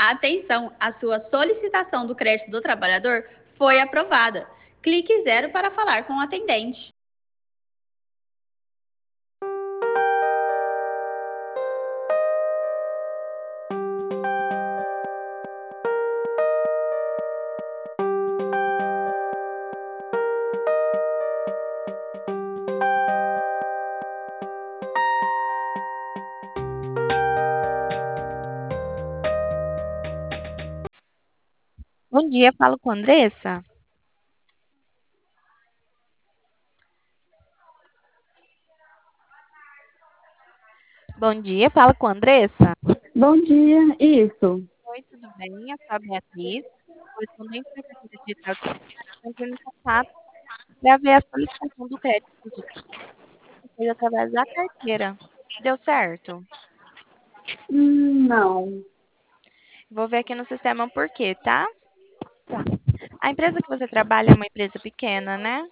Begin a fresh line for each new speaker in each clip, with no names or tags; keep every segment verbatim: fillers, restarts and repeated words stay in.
Atenção, a sua solicitação do crédito do trabalhador foi aprovada. Clique zero para falar com o atendente.
Bom dia, falo com a Andressa. Bom dia, falo com a Andressa.
Bom dia, isso.
Oi, tudo bem? Eu sou a Beatriz, correspondente da carteira digital de entrando em contato para ver a solicitação do crédito digital que fez através da carteira. Deu certo?
Hum, não.
Vou ver aqui no sistema por quê, tá?
Tá.
A empresa que você trabalha é uma empresa pequena, né?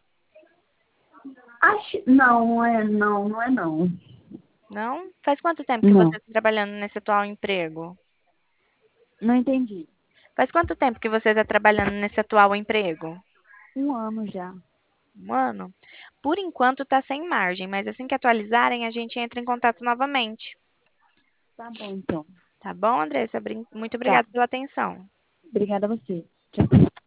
Acho, não, não é não, não é não.
Não? Faz quanto tempo que você
Não,
está trabalhando nesse atual emprego?
não entendi.
Faz quanto tempo que você está trabalhando nesse atual emprego?
Um ano já.
Um ano? Por enquanto está sem margem, mas assim que atualizarem, a gente entra em contato novamente.
Tá bom, então.
Tá bom, Andressa? Brin- Muito
Tá.
obrigada pela atenção.
Obrigada a você. Tchau.